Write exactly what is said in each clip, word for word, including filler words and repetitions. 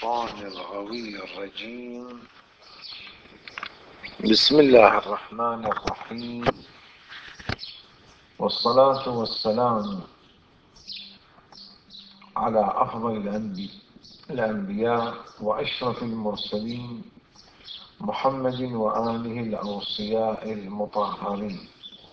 الشيطان الغوي الرجيم. بسم الله الرحمن الرحيم، والصلاة والسلام على أفضل الأنبياء وأشرف المرسلين محمد وآله الأوصياء المطهرين.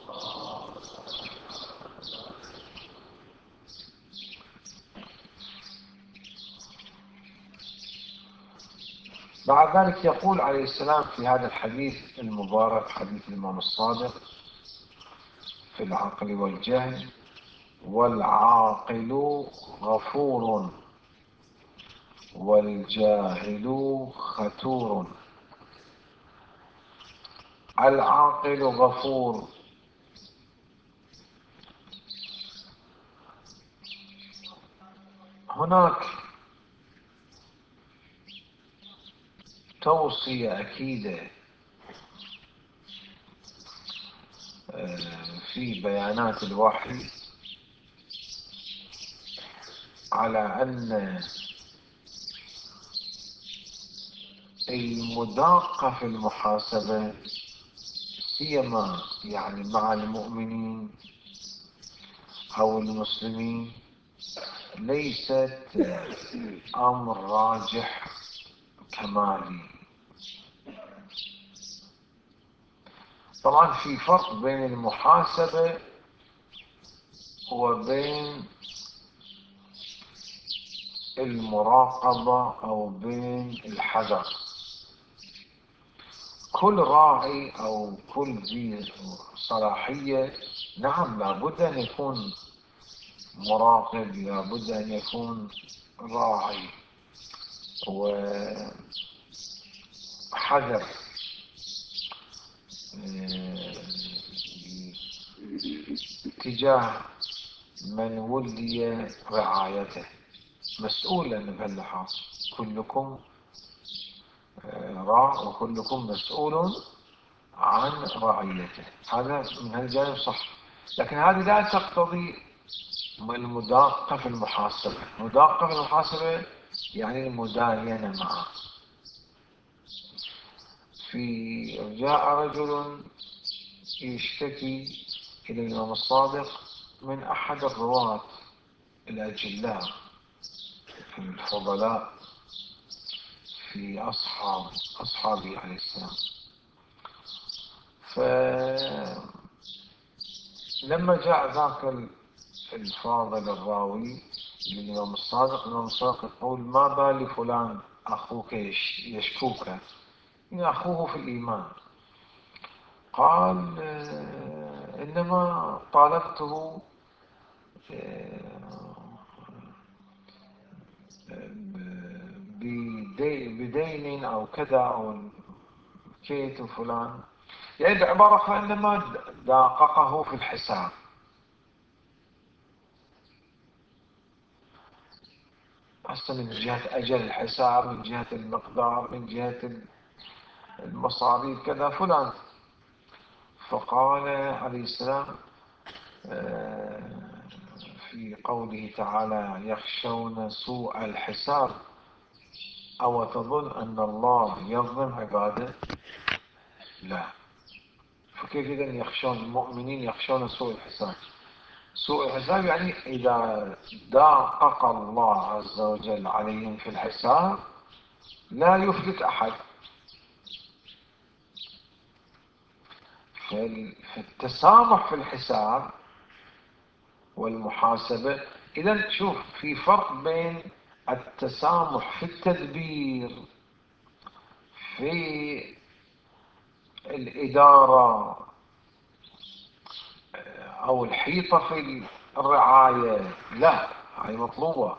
بعد ذلك يقول عليه السلام في هذا الحديث المبارك، حديث الإمام الصادق في العقل والجهل: والعاقل غفور والجاهل ختور. العاقل غفور، هناك توصية أكيدة في بيانات الوحي على أن المداقة في المحاسبة سيما يعني مع المؤمنين أو المسلمين ليست أمر راجح كمالي. طبعا في فرق بين المحاسبة وبين المراقبة أو بين الحذر. كل راعي أو كل ذي صلاحية نعم لابد أن يكون مراقب، لابد أن يكون راعي وحذر تجاه من ولي رعايته، مسؤولا بهاللحاظ. كلكم راع وكلكم مسؤول عن رعيته، هذا من هالجانب صح. لكن هذه لا تقتضي المداقة في المحاسبة. المداقة في المحاسبة يعني المداينة معه. في جاء رجل يشتكي إلى الإمام الصادق من أحد الرواة الأجلاء الفضلاء في أصحاب أصحابه عليه السلام. فلما جاء ذاك الفاضل الراوي للإمام الصادق، الإمام الصادق يقول: ما بال فلان أخوك يشكوك؟ إن أخوه في الإيمان. قال: إنما طالبته بدين أو كذا أو كيت فلان، يعني بعبارة إنما داققه في الحساب. أصلا من جهة أجل الحساب، من جهة المقدار، من جهة المصاريف كذا فلان. فقال عليه السلام في قوله تعالى: يخشون سوء الحساب أو تظن أن الله يظلم عباده؟ لا. فكيف إذا يخشون المؤمنين يخشون سوء الحساب؟ سوء الحساب يعني إذا دقق الله عز وجل عليهم في الحساب لا يفلت أحد. فالتسامح في الحساب والمحاسبة، إذا شوف في فرق بين التسامح في التدبير في الإدارة أو الحيطة في الرعاية، لا، هي مطلوبة،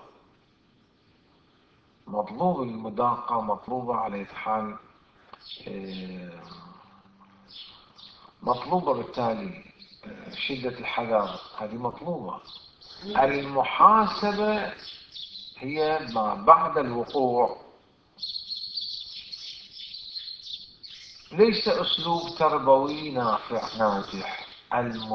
مطلوب المداقة، مطلوبة على حال، مطلوبة بالتالي شدة الحذر، هذه مطلوبة. المحاسبة هي ما بعد الوقوع، ليس أسلوب تربوي نافع ناجح.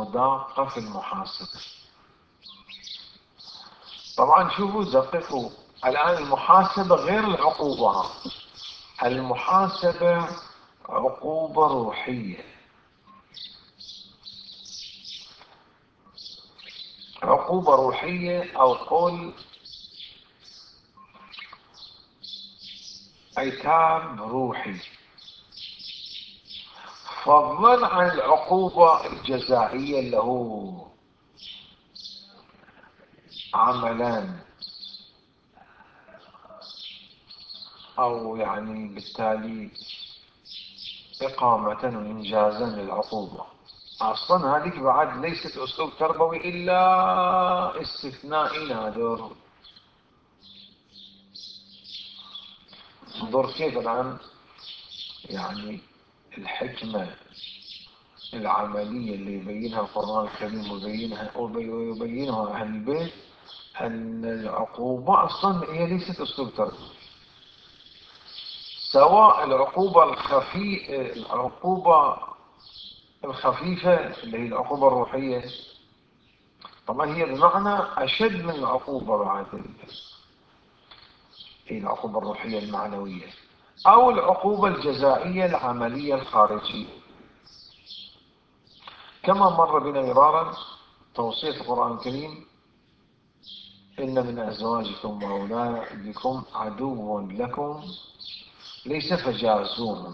المداقة في المحاسبة. طبعا شوفوا دققوا الآن المحاسبة غير العقوبة. المحاسبة عقوبة روحية. عقوبة روحية أو قل عتاب روحي، فضلا عن العقوبة الجزائية اللي هو عملان أو يعني بالتالي إقامة وإنجازا للعقوبة. أصلا هذه بعد ليست أسلوب تربوي إلا استثنائي نادر. انظر كيف الآن يعني الحكمة العملية اللي يبينها القرآن الكريم ويبينها ويبينها أهل البيت، أن العقوبة أصلا هي ليست أسلوب تربوي. سواء العقوبة الخفيفة العقوبة الخفيفة اللي هي العقوبة الروحية، طبعا هي بمعنى أشد من العقوبة بعد هي العقوبة الروحية المعنوية، أو العقوبة الجزائية العملية الخارجية. كما مر بنا مرارا توصية القرآن الكريم: إن من أزواجكم وأولادكم عدو لكم ليس فجازوهم.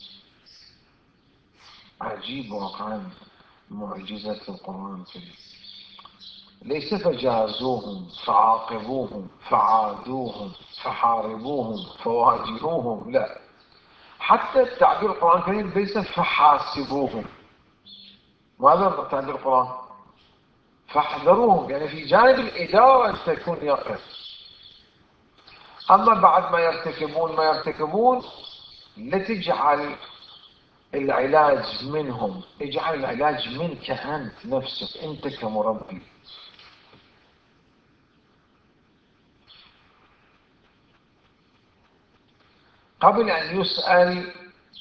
عجيب واقعا معجزة القرآن الكريم. ليس فجازوهم فعاقبوهم فعادوهم فحاربوهم فواجهوهم، لا، حتى التعبير القرآن الكريم ليس فحاسبوهم. ماذا تعبير القرآن؟ فاحذروهم، يعني في جانب الإدارة أن تكون يقظ. أما بعد ما يرتكبون ما يرتكبون لا تجعل العلاج منهم، اجعل العلاج منك أنت نفسك، أنت كمربي. قبل أن يسأل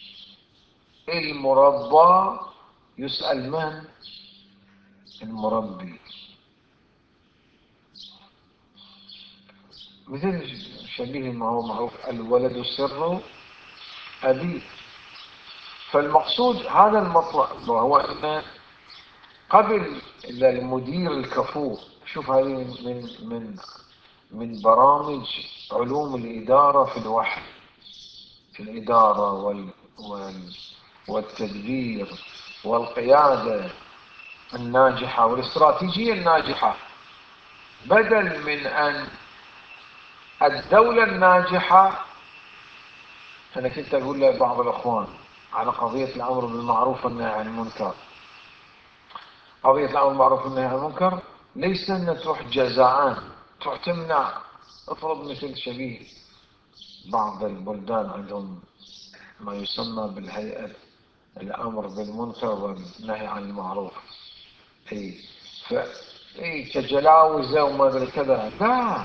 المربى يسأل من؟ المربي. مثل شبيه ما هو معروف: الولد سر أبيه. فالمقصود هذا المطلب، وهو أن قبل المدير الكفو، شوف هذه من من من برامج علوم الإدارة في الوحي، في الإدارة وال وال والتدبير والقيادة الناجحة والاستراتيجية الناجحة. بدل من أن الدولة الناجحة، أنا كنت أقول لبعض الأخوان على قضية الأمر بالمعروف والنهي عن المنكر. قضية الأمر بالمعروف والنهي عن المنكر ليس أن تروح جزاءان تروح تمنع. افرض مثل شبيه بعض البلدان عندهم ما يسمى بالهيئة الأمر بالمنكر والنهي عن المعروف، اي ف اي كجلاوزة وما ادري كذا. لا،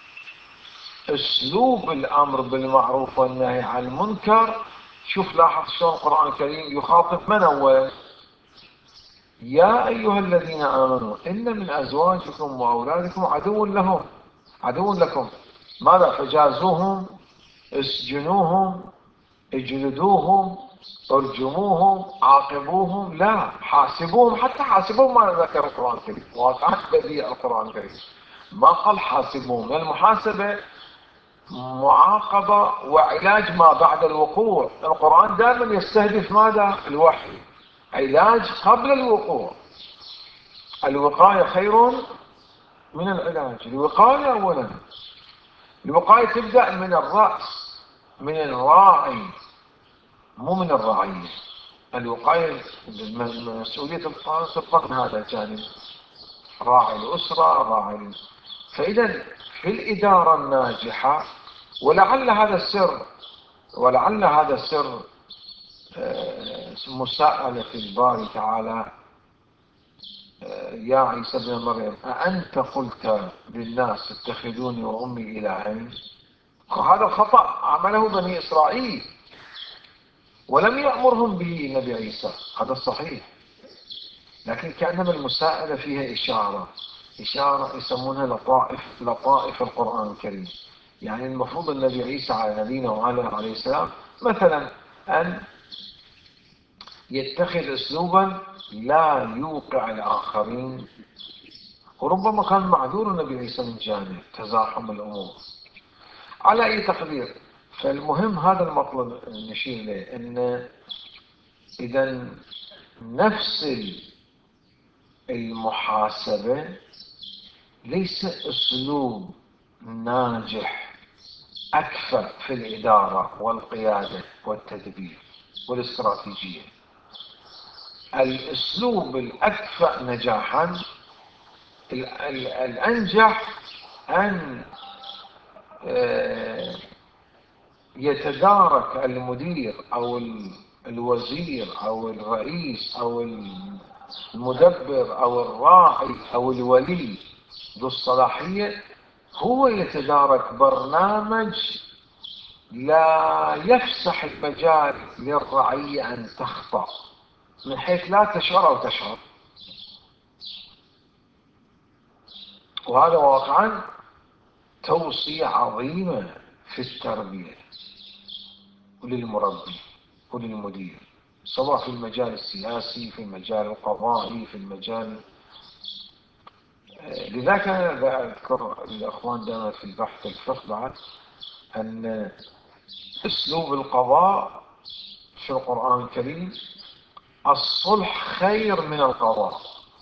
اسلوب الامر بالمعروف والنهي عن المنكر، شوف لاحظ شلون القرآن الكريم يخاطب من اول: يا ايها الذين امنوا ان من ازواجكم واولادكم عدو لهم عدو لكم. ماذا؟ فجازوهم، اسجنوهم، اجلدوهم، ارجموهم، عاقبوهم، لا، حاسبوهم. حتى حاسبوهم ما ذكر القرآن الكريم، واقعا بديع القرآن الكريم ما قال حاسبوهم. المحاسبة معاقبة وعلاج ما بعد الوقوع. القرآن دائما يستهدف ماذا؟ الوحي، علاج قبل الوقوع. الوقاية خير من العلاج. الوقاية أولا، الوقاية تبدأ من الرأس، من الراعي، مو من الرعية. الوقاية مسؤولية القرن هذا الجانب، راعي الأسرة، راعي. فإذا في الإدارة الناجحة، ولعل هذا السر ولعل هذا السر مساءلة الباري تعالى: يا عيسى ابن مريم أأنت قلت للناس اتخذوني وأمي إلهين؟ وهذا خطأ عمله بني إسرائيل ولم يأمرهم به نبي عيسى، هذا صحيح، لكن كأنما المساءلة فيها إشارة إشارة يسمونها لطائف لطائف القرآن الكريم. يعني المفروض النبي عيسى على نبينا وعلى عليه السلام مثلا أن يتخذ أسلوبا لا يوقع الآخرين، وربما كان معذور النبي عيسى من جانب تزاحم الأمور على أي تقدير. فالمهم هذا المطلب نشير إليه، أن إذا نفس المحاسبة ليس أسلوب ناجح أكفأ في الإدارة والقيادة والتدبير والاستراتيجية. الأسلوب الأكفأ نجاحا الأنجح أن يتدارك المدير أو الوزير أو الرئيس أو المدبر أو الراعي أو الولي ذو الصلاحية، هو يتدارك برنامج لا يفسح المجال للرعية أن تخطأ من حيث لا تشعر أو تشعر. وهذا واقعا توصية عظيمة في التربية وللمربي وللمدير، سواء في المجال السياسي، في المجال القضائي، في المجال. لذلك أنا أذكر الأخوان دائما في البحث الفقه بعد أن أسلوب القضاء في القرآن الكريم الصلح خير من القضاء،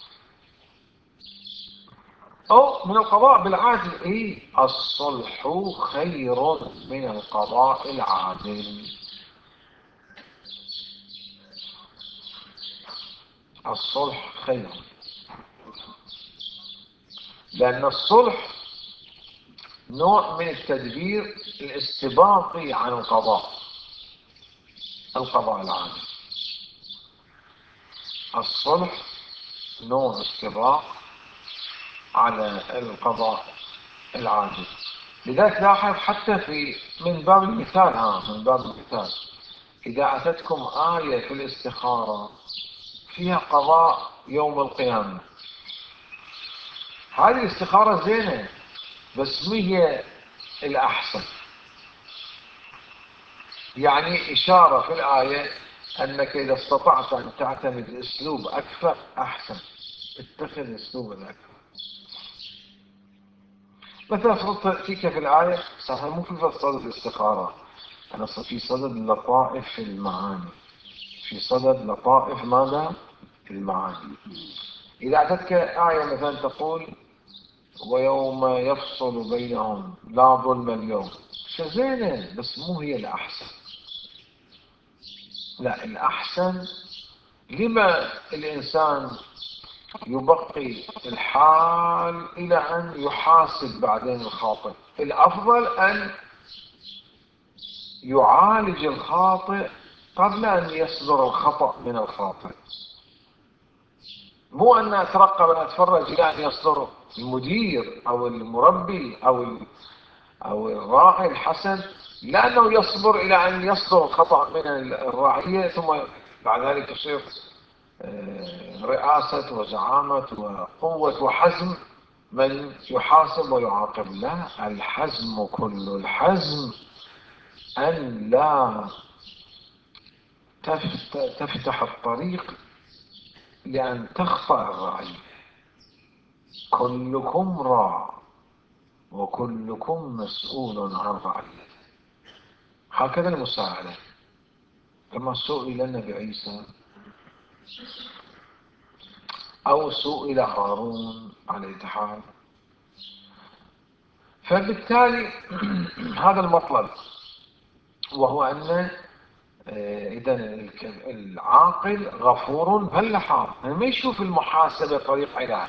أو من القضاء بالعدل. إيه، الصلح خير من القضاء العادل. الصلح خير، لأن الصلح نوع من التدبير الاستباقي عن القضاء القضاء العادل. الصلح نوع استباق على القضاء العادل. لذلك لاحظ حتى في من باب المثال ها من باب المثال إذا أتتكم آية في الاستخارة فيها قضاء يوم القيامة، هذه الاستخارة زينة بس ما هي الأحسن. يعني إشارة في الآية أنك إذا استطعت أن تعتمد أسلوب أكفأ أحسن، اتخذ أسلوب أكفأ. مثلا تأتيك في الآية صحيح مو في صدد الاستخارة، أنا في صدد لطائف المعاني، في صدد لطائف ماذا؟ المعاني. إذا أتتك آية مثلا تقول ويوم يفصل بينهم لا ظلم اليوم، شزينة بس مو هي الأحسن. لا، الأحسن لما الإنسان يبقي الحال إلى أن يحاسب بعدين الخاطئ. الأفضل أن يعالج الخاطئ قبل أن يصدر الخطأ من الخاطئ، مو أن أترقب أن أتفرج إلى أن يصدر المدير أو المربي أو أو الراعي الحسن، لأنه يصبر إلى أن يصدر الخطأ من الرعية ثم بعد ذلك تصير رئاسة وزعامة وقوة وحزم من يحاسب ويعاقب. لا، الحزم كل الحزم أن لا تفتح الطريق لأن تخطأ الرعية. كلكم راع وكلكم مسؤول عن رعيته. هكذا المساعدة كما سئل النبي عيسى أو سئل هارون عليه الحال. فبالتالي هذا المطلب، وهو أن إذا العاقل غفور بل حار، ما يشوف المحاسبة طريق علاج،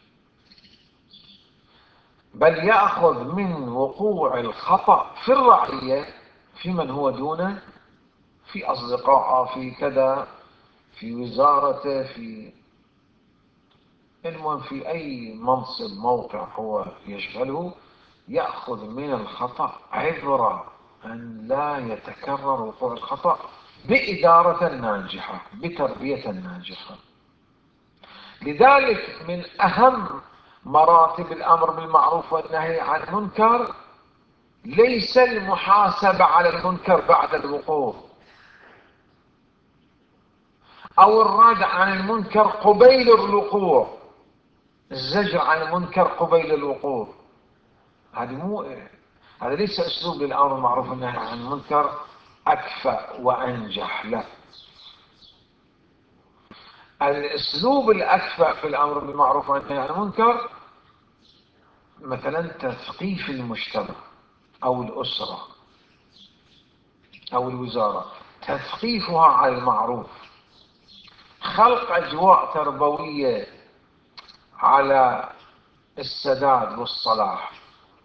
بل يأخذ من وقوع الخطأ في الرعية في من هو دونه، في أصدقائه، في كذا، في وزارته، في المهم في أي منصب موقع هو يشغله، يأخذ من الخطأ عبرة أن لا يتكرر وقوع الخطأ بإدارة ناجحة بتربية ناجحة. لذلك من أهم مراتب الأمر بالمعروف والنهي عن المنكر ليس المحاسبة على المنكر بعد الوقوع، أو الرد عن المنكر قبيل الوقوع، الزجر عن المنكر قبيل الوقوع. هذه مو هذا ليس أسلوب للأمر المعروف والنهي عن المنكر أكفأ وأنجح، لا. الأسلوب الأكفأ في الأمر بالمعروف والنهي عن المنكر مثلا تثقيف المجتمع أو الأسرة أو الوزارة، تثقيفها على المعروف، خلق أجواء تربوية على السداد والصلاح.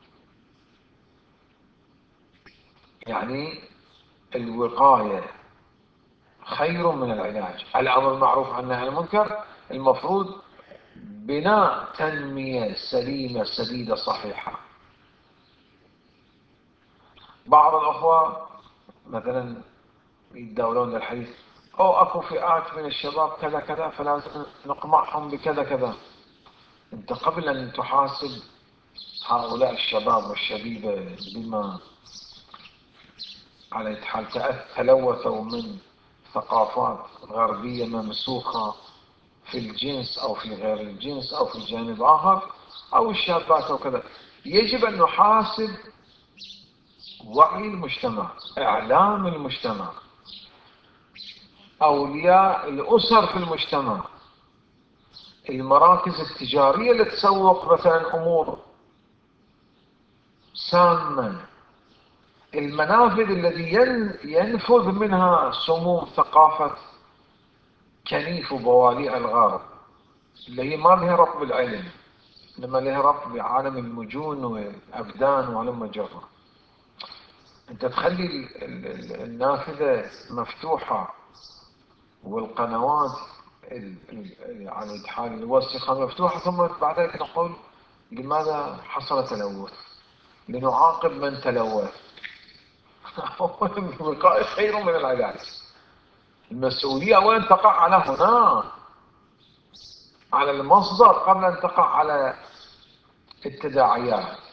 يعني الوقاية خير من العلاج. الأمر المعروف عن النهي عن المنكر المفروض بناء تنمية سليمة سديدة صحيحة. بعض الأخوة مثلا يتداولون الحديث، أو أكو فئات من الشباب كذا كذا فلازم نقمعهم بكذا كذا. أنت قبل أن تحاسب هؤلاء الشباب والشبيبة بما على حال تلوثوا من ثقافات غربية ممسوخة في الجنس أو في غير الجنس أو في جانب آخر، أو الشابات أو كذا، يجب أن نحاسب وعي المجتمع، إعلام المجتمع، أولياء الأسر في المجتمع، المراكز التجارية اللي تسوق مثلا أمور سامة، المنافذ الذي ينفذ منها سموم ثقافة كنيف وبواليع الغرب، اللي هي ما لها ربط بالعلم، إنما لها ربط بعالم المجون والأبدان وعلم جرة. أنت تخلي النافذة مفتوحة والقنوات على الحال الوسخة مفتوحة، ثم بعد ذلك نقول لماذا حصل تلوث؟ لنعاقب من تلوث. الوقاية خير من العلاج. المسؤولية وين تقع على هنا، على المصدر قبل أن تقع على التداعيات.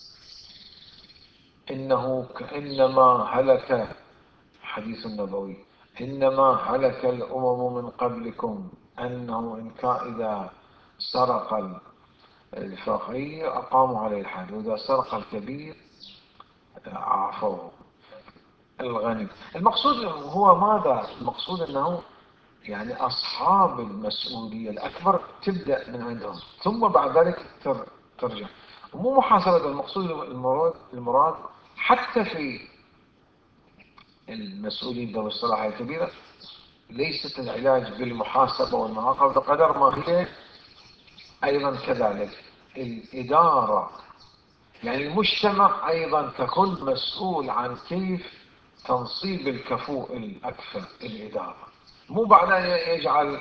إنه إنما هلك، حديث النبوي، إنما هلك الأمم من قبلكم أنه إن كان إذا سرق الفقير أقاموا عليه الحد، وإذا سرق الكبير عافوه الغني. المقصود هو ماذا؟ المقصود أنه يعني أصحاب المسؤولية الأكبر تبدأ من عندهم، ثم بعد ذلك ترجع. ومو محاسبة، المقصود المراد, المراد حتى في المسؤولين ذوي الصلاحية الكبيرة ليست العلاج بالمحاسبة والمعاقبة بقدر ما هي أيضا كذلك الإدارة. يعني المجتمع أيضا ككل مسؤول عن كيف تنصيب الكفوء الأكفأ، الإدارة، مو بعد أن يجعل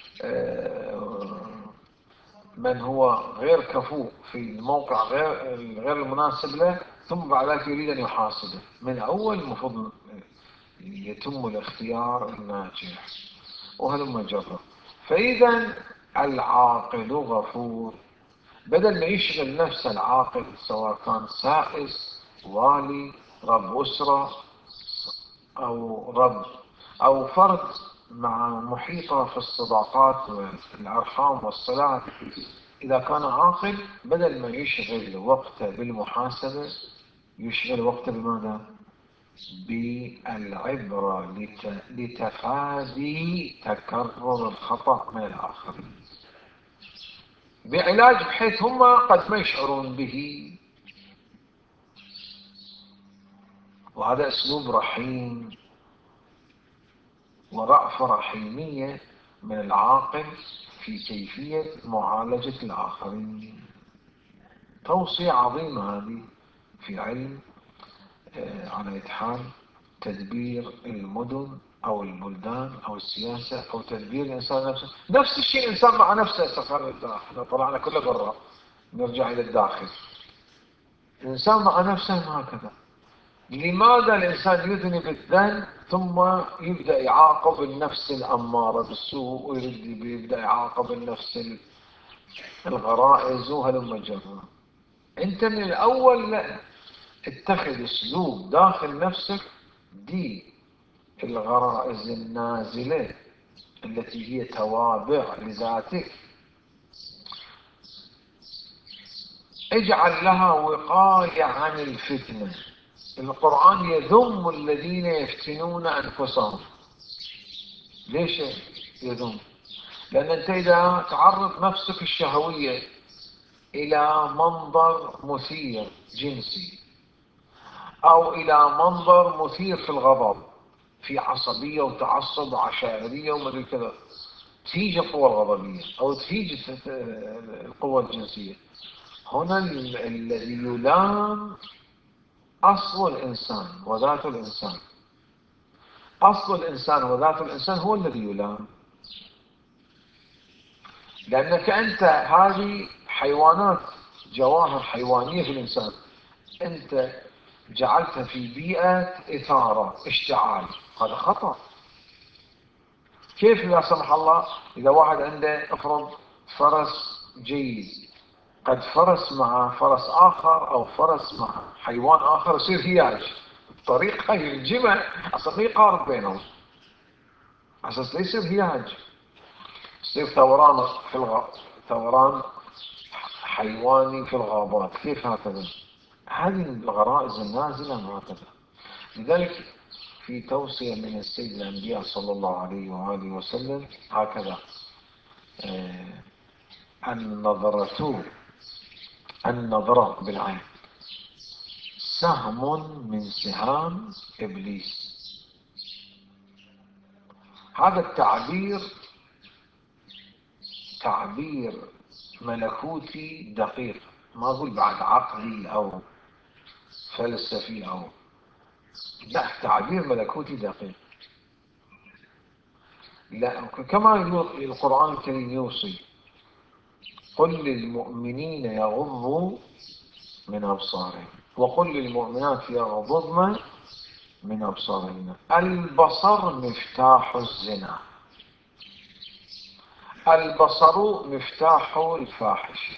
من هو غير كفوء في الموقع غير غير المناسب له، ثم بعد ذلك يريد أن يحاسبه. من أول المفروض يتم الاختيار الناجح وهلم جرة. فإذا العاقل غفور، بدل ما يشغل نفسه العاقل سواء كان سائس، والي، رب أسرة، أو رب أو فرد مع محيطه في الصداقات والأرحام والصلات، إذا كان عاقل بدل ما يشغل وقته بالمحاسبة يشغل وقته بماذا؟ بالعبرة لتفادي تكرر الخطأ من الآخرين، بعلاج بحيث هم قد ما يشعرون به. وهذا أسلوب رحيم ورأفة رحيمية من العاقل في كيفية معالجة الآخرين. توصية عظيمة هذه في علم على حال تدبير المدن أو البلدان أو السياسة أو تدبير الإنسان نفسه. نفس الشيء الإنسان مع نفسه. سفر احنا طلعنا كله برا، نرجع إلى الداخل. الإنسان مع نفسه هكذا. لماذا الإنسان يذنب الذنب ثم يبدأ يعاقب النفس الأمارة بالسوء، ويبدأ يعاقب النفس الغرائز وهلم جرا؟ أنت من الأول اتخذ اسلوب داخل نفسك. دي الغرائز النازلة التي هي توابع لذاتك، اجعل لها وقاية عن الفتنة. القرآن يذم الذين يفتنون أنفسهم. ليش يذم؟ لأن أنت إذا تعرض نفسك الشهوية إلى منظر مثير جنسي، أو إلى منظر مثير في الغضب، في عصبية وتعصب وعشائرية وما كذا، تيجي القوة الغضبية أو تيجي القوة الجنسية، هنا الذي يلام أصل الإنسان وذات الإنسان. أصل الإنسان وذات الإنسان هو الذي يلام، لأنك أنت هذه حيوانات، جواهر حيوانية في الإنسان، أنت جعلتها في بيئة إثارة اشتعال. هذا خطأ. كيف لا سمح الله إذا واحد عنده افرض فرس جيد، قد فرس مع فرس آخر أو فرس مع حيوان آخر يصير هياج بطريقة يلجمه، أصلا ما يقارب بينهم، أساس لا يصير هياج، يصير ثوران في الغ... ثوران حيواني في الغابات. كيف هكذا؟ هذه الغرائز النازلة هكذا. لذلك في توصية من السيد الأنبياء صلى الله عليه وآله وسلم هكذا: آه النظرة النظرة بالعين سهم من سهام إبليس. هذا التعبير تعبير ملكوتي دقيق، ما أقول بعد عقلي أو فلسفي أو لا، تعبير ملكوتي دقيق. لا، كما القرآن الكريم يوصي: قل للمؤمنين يغضوا من أبصارهم وقل للمؤمنات يغضضن من أبصارهن. البصر مفتاح الزنا، البصر مفتاح الفاحشة.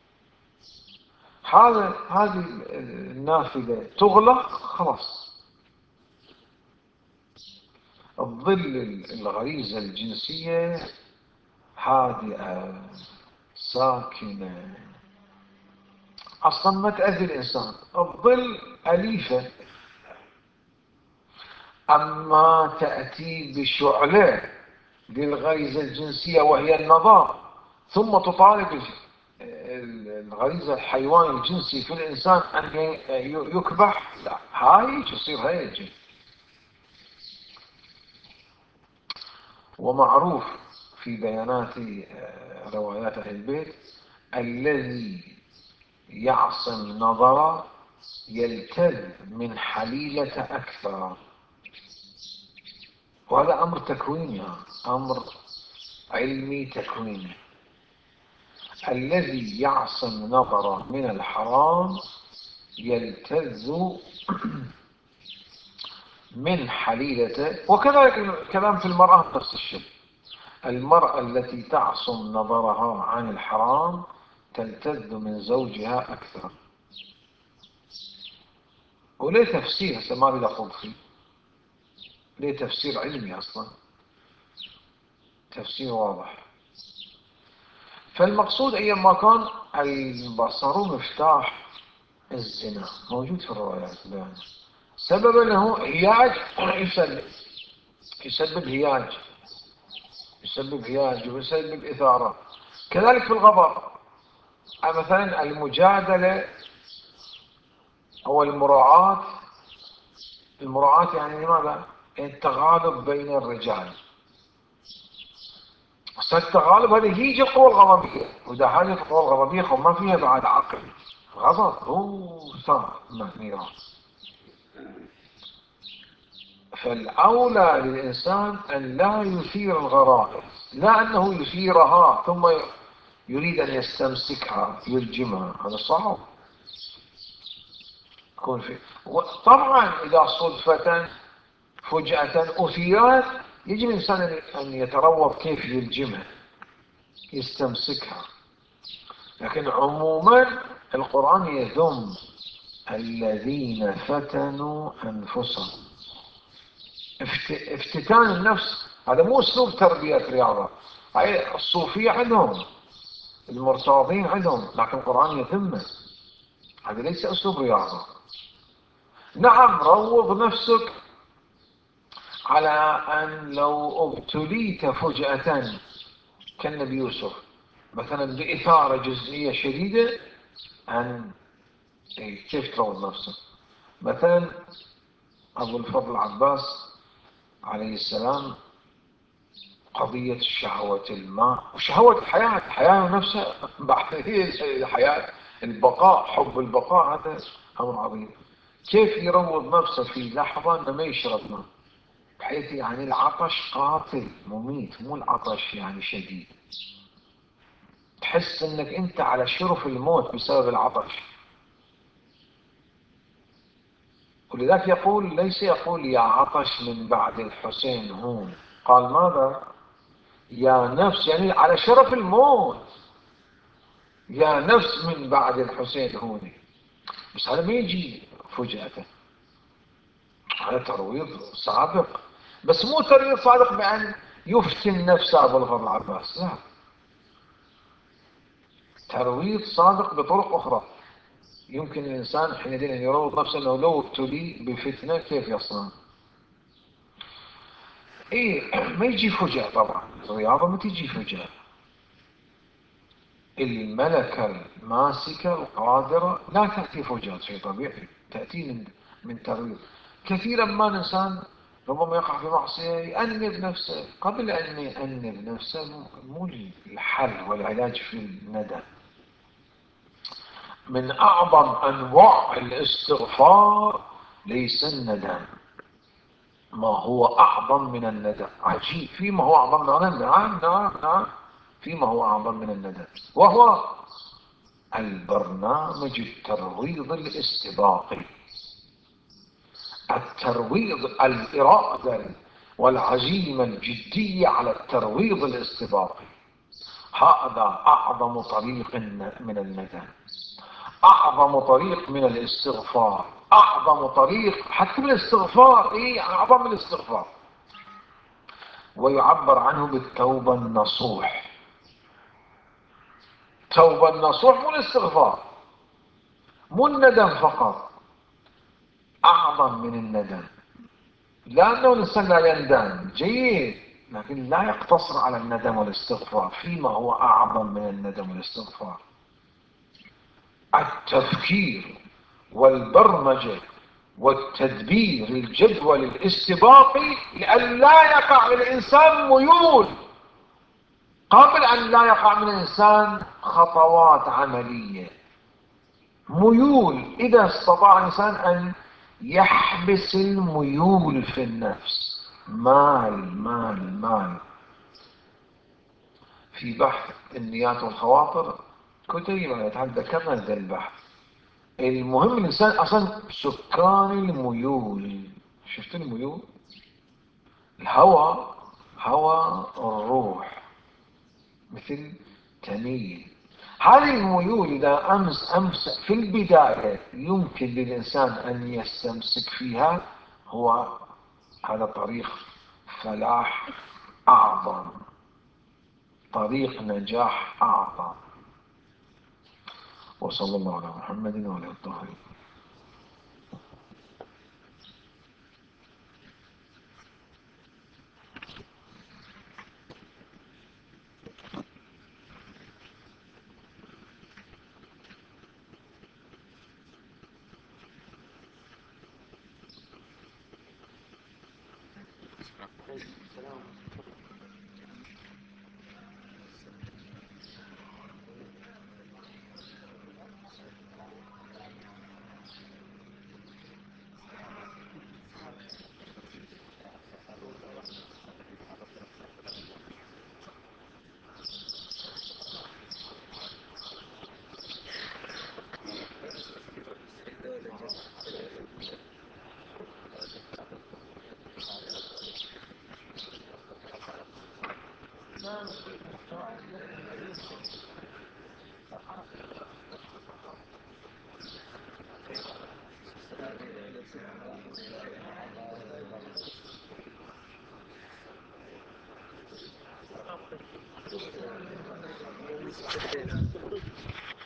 هذا هذه النافذة تغلق خلاص، الظل الغريزة الجنسية هادئة ساكنة، أصلا ما تأذي الإنسان، الظل أليفة. أما تأتي بشعلة للغريزة الجنسية وهي النظر، ثم تطالب الغريزة الحيوان الجنسي في الإنسان أن يكبح، لا، هايج يصير هايج. ومعروف في بيانات روايات أهل البيت: الذي يعصم نظر يلتذ من حليلة أكثر. وهذا أمر تكويني، أمر علمي تكويني. الذي يعصم نظره من الحرام يلتذ من حليلته. وكذلك الكلام في المرأة نفس الشيء، المرأة التي تعصم نظرها عن الحرام تلتذ من زوجها أكثر. وليه تفسير، هسه ما بدي أخوض فيه، ليه تفسير علمي أصلا، تفسير واضح. فالمقصود أيما كان البصر مفتاح الزنا، موجود في الروايات يعني. سبب أنه هياج يسبب يسبب هياج يسبب هياج ويسبب إثارة. كذلك في الغضب، مثلا المجادلة أو المراعاة. المراعاة يعني ماذا؟ التغالب بين الرجال. التغالب هذه هي القوة الغضبية، وإذا هذه القوة الغضبية ما فيها بعد عقل، غضب هو صار ميراث. فالأولى للإنسان أن لا يثير الغرائز، لا أنه يثيرها ثم يريد أن يستمسكها يلجمها، هذا صعب. يكون فيه طبعا إذا صدفة فجأة أثيرت يجب الإنسان أن يتروض كيف يلجمها يستمسكها. لكن عموما القرآن يذم الذين فتنوا أنفسهم. افتتان النفس هذا مو أسلوب تربية رياضة. الصوفية عندهم، المرتاضين عندهم، لكن القرآن يذمه. هذا ليس أسلوب رياضة. نعم، روض نفسك على أن لو ابتليت فجأة كالنبي يوسف مثلا بإثارة جزئية شديدة، أن كيف تروض نفسك؟ مثلا أبو الفضل العباس عليه السلام، قضية شهوة الماء وشهوة الحياة، الحياة نفسها بعد هي الحياة، البقاء، حب البقاء، هذا أمر عظيم. كيف يروض نفسه في لحظة أنه ما يشرب ماء، بحيث يعني العطش قاتل مميت، مو العطش يعني شديد، تحس انك انت على شرف الموت بسبب العطش. ولذلك يقول، ليس يقول يا عطش من بعد الحسين هون، قال ماذا؟ يا نفس، يعني على شرف الموت، يا نفس من بعد الحسين هون. بس هذا ما يجي فجأة، هذا ترويض صادق، بس مو ترويض صادق بأن يفتن نفسه أبو الفضل العباس، لا، ترويض صادق بطرق أخرى. يمكن الإنسان حينئذ أن يروض نفسه أنه لو ابتلي بفتنة كيف يصنع. إيه، ما يجي فجأة، طبعا الرياضة ما تجي فجأة. الملكة الماسكة القادرة لا تأتي فجأة، شيء طبيعي، تأتي من من ترويض. كثيرا ما الإنسان ربما يقع في معصية يأنب نفسه، قبل أن يأنب نفسه مو الحل والعلاج في الندم. من أعظم أنواع الاستغفار ليس الندم، ما هو أعظم من الندم. عجيب، فيما هو أعظم من الندم، نعم نعم نعم، فيما هو أعظم من الندم، وهو البرنامج الترويض الاستباقي. الترويض، الإرادة والعزيمة الجدية على الترويض الاستباقي، هذا أعظم طريق من الندم، أعظم طريق من الاستغفار، أعظم طريق حتى من الاستغفار، إيه أعظم من الاستغفار. ويعبر عنه بالتوبة النصوح. توبة النصوح مو الاستغفار، مو الندم فقط، أعظم من الندم. لأنه الإنسان لا يندم جيد، لكن لا يقتصر على الندم والاستغفار، فيما هو أعظم من الندم والاستغفار. التفكير والبرمجة والتدبير الجدول الاستباقي لأن لا يقع من الإنسان ميول، قبل أن لا يقع من الإنسان خطوات عملية. ميول، إذا استطاع الإنسان أن يحبس الميول في النفس، مال مال مال. في بحث النيات والخواطر كتيبة يتحدث كما هذا البحث. المهم الإنسان أصلا سكان الميول. شفت الميول؟ الهوى، هوى الروح، مثل تميل. هذه الميول إذا أمس أمس في البداية يمكن للإنسان أن يستمسك فيها، هو هذا طريق فلاح أعظم، طريق نجاح أعظم. وصلى الله على محمد وعلى الطاهرين.